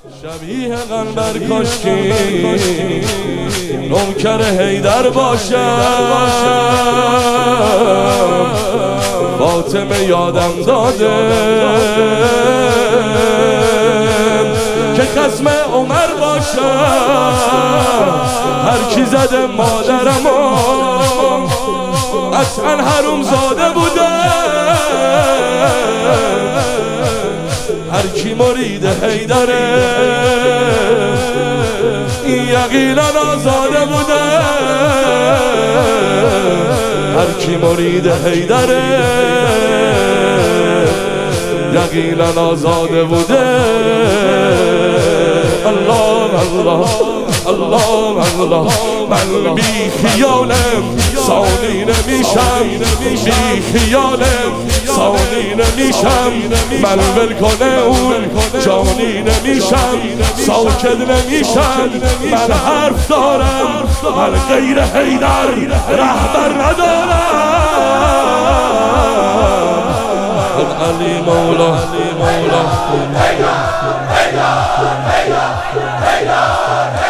شبیه قنبر کاشکی نوکر حیدر باشم، فاطمه یادم داده که خصم عمر باشم. هر کی زده مادرمو قطعا حروم زاده بوده، هر کی مرید حیدره یقینا آزاده بوده، هر کی مرید حیدره یقینا آزاده بوده. الله الله الله الله. من بی خیالم ثانی نمیشم، بی خیالم ثانی نمیشم، من ول کنه اون جانی نمیشم، ساکت نمیشم، من حرف دارم، من غیر حیدر رهبر ندارم. علی مولا علی مولا